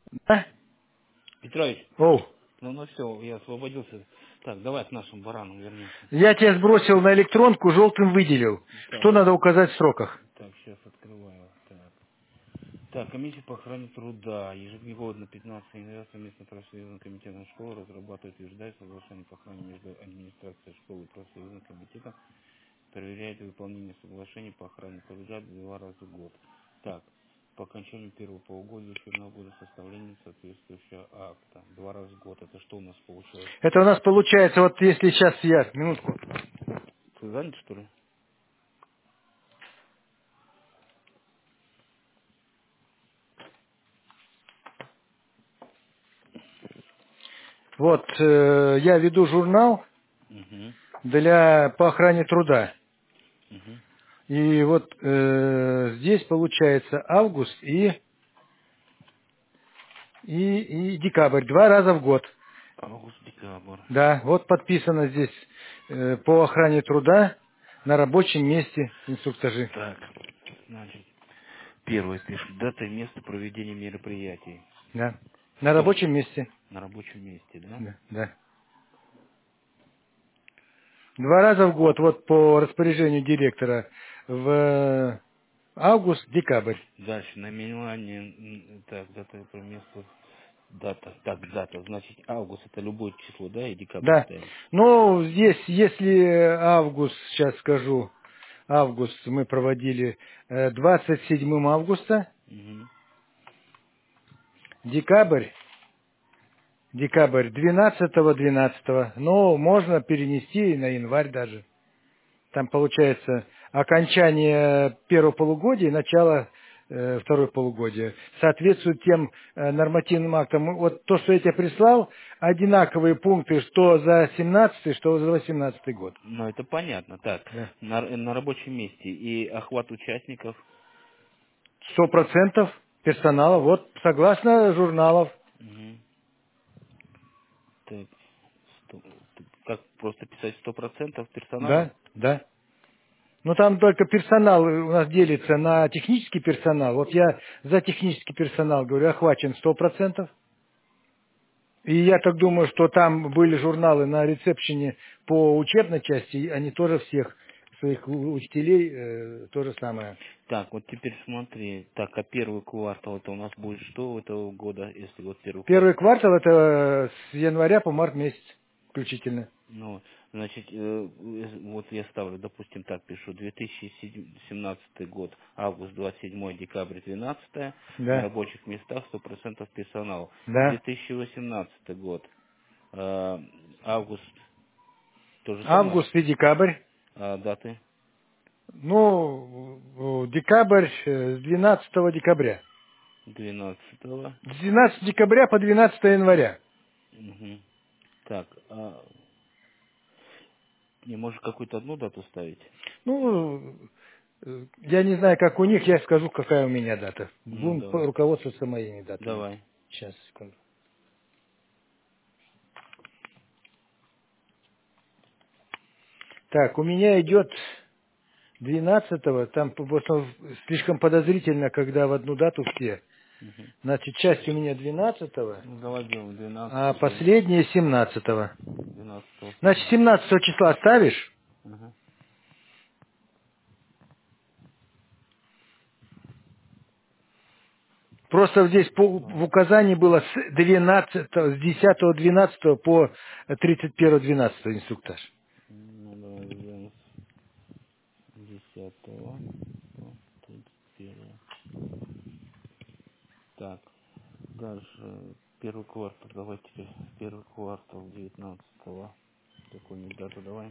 А? Петрович, Оу. ну все, я освободился. Так, давай к нашим баранам вернемся. Я тебя сбросил на электронку, желтым выделил. Так, Что надо указать в сроках? так, сейчас открываю. Так, комиссия по охране труда. Ежегодно 15 января совместно профсоюзным комитетом школы разрабатывает и утверждает соглашение по охране между администрацией школы и профсоюзным комитетом. Проверяет выполнение соглашений по охране труда 2 раза в год. Так, по окончанию первого полугодия учебного года составление соответствующего акта 2 раза в год. Это что у нас получается? Это у нас получается, вот если сейчас я, минутку. Ты занят, что ли? Вот я веду журнал Угу. по охране труда. Угу. И вот здесь получается август и декабрь. 2 раза в год. Август, декабрь. Да, вот подписано здесь по охране труда на рабочем месте инструктажи. Так, значит, первое пишет. Дата и место проведения мероприятий. Да. На Второе. рабочем месте. На рабочем месте, да? Да, да. 2 раза в год, вот по распоряжению директора, в август-декабрь. Дальше, наименование, так, дата про место, дата, так, дата, значит, август это любое число, да, и декабрь Да. ставим. Ну, здесь, если август, сейчас скажу, август мы проводили 27 августа, Угу. декабрь 12-12, но можно перенести и на январь даже. Там получается окончание первого полугодия и начало второе полугодие. Соответствует тем нормативным актам. Вот то, что я тебе прислал, одинаковые пункты, что за 17-й, что за 18-й год. Ну, это понятно, так, Да. на рабочем месте и охват участников, 100% персонала, вот согласно журналов. угу. Так, сто- как просто писать 100% персонала? Да, да. Ну там только персонал у нас делится на технический персонал. Вот я за технический персонал говорю, охвачен 100%. И я так думаю, что там были журналы на ресепшене по учебной части, и они тоже всех своих учителей то же самое. Так, вот теперь смотри, так, а первый квартал это у нас будет что этого года, если вот первый квартал? Первый квартал это с января по март месяц включительно. Ну, значит, вот я ставлю, допустим, так пишу, 2017 год, август 27, декабрь 12, на Да, рабочих местах 100% персонал. да. 2018 год, август, то же самое, Август и декабрь. даты Ну, декабрь с 12 декабря. 12. С 12 декабря по 12 января. Угу. Так, не можешь какую-то одну дату ставить? Ну, я не знаю, как у них, я скажу, какая у меня дата. Ну, Будем давай. руководствоваться моими датами. Давай. Сейчас, секунду. Так, у меня идет 12-го, там просто слишком подозрительно, когда в одну дату все. Угу. Значит, часть у меня 12-го, Ну, давай делаем 12 а сейчас. последняя 17-го. 12 Значит, ставим. 17 числа ставишь? Ага. Просто здесь в Ладно. указании было с 12, с 10-12 по 31-12 инструктаж. Ну, давай сделаем с 10 по 31. Так, дальше первый квартал. Давай теперь первый квартал 19-го. Какую-нибудь дату давай.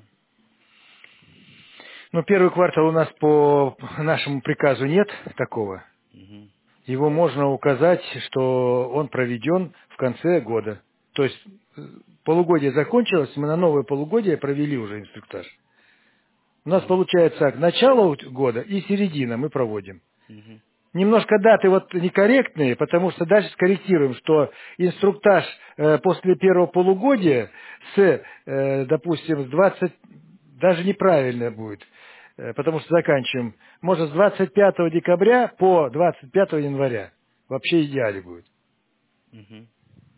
Ну, первый квартал у нас по нашему приказу нет такого. Угу. Его можно указать, что он проведен в конце года. То есть полугодие закончилось, мы на новое полугодие провели уже инструктаж. У нас Угу. получается так, начало года и середина мы проводим. Угу. Немножко даты вот некорректные, потому что дальше скорректируем, что инструктаж после первого полугодия допустим, с 20, даже неправильно будет, потому что заканчиваем, может, с 25 декабря по 25 января. Вообще идеале будет. Угу.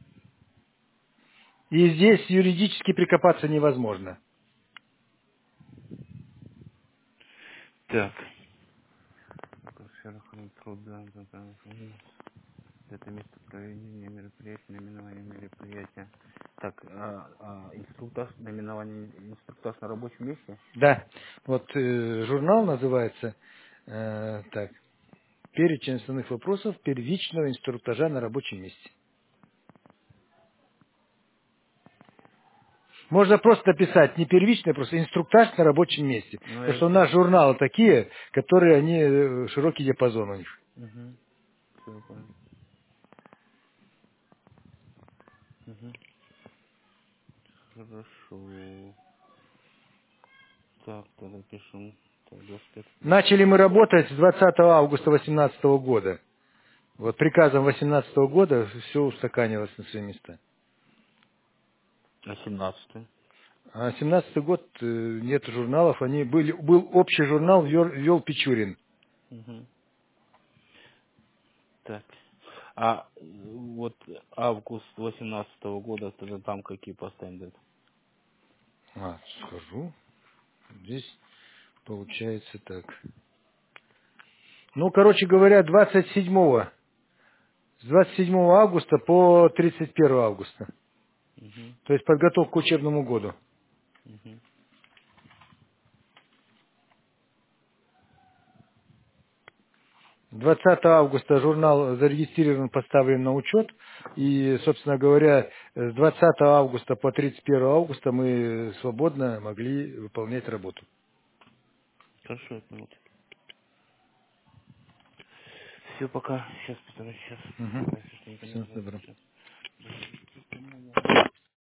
И здесь юридически прикопаться невозможно. Так. Сфера охраны труда, это место проведения мероприятия, наименование мероприятия. Так, инструктаж, наименование инструктаж на рабочем месте? Да, вот журнал называется так, «Перечень основных вопросов первичного инструктажа на рабочем месте». Можно просто написать не первичный, просто инструктаж на рабочем месте. Ну, Потому я что у все. нас журналы такие, которые они широкий диапазон у них. Угу. Все, понял. Угу. Хорошо. Так, тогда пишем. Так, 25. Начали мы работать с 20 августа 2018 года. Вот приказом 2018 года все устаканилось на свои места. А 17. А 2017 год нет журналов, был общий журнал, вел Печурин. Угу. Так. А вот август 18 года, тогда там какие поставим даты? Скажу. Здесь получается так. Ну, короче говоря, с 27 августа по 31 августа. Угу. То есть подготовка к учебному году. Угу. 20 августа журнал зарегистрирован, поставлен на учет. И, собственно говоря, с 20 августа по 31 августа мы свободно могли выполнять работу. Хорошо, я понял. Все, пока. Сейчас, сейчас. Угу. Если что Все, непонятно, добро. сейчас.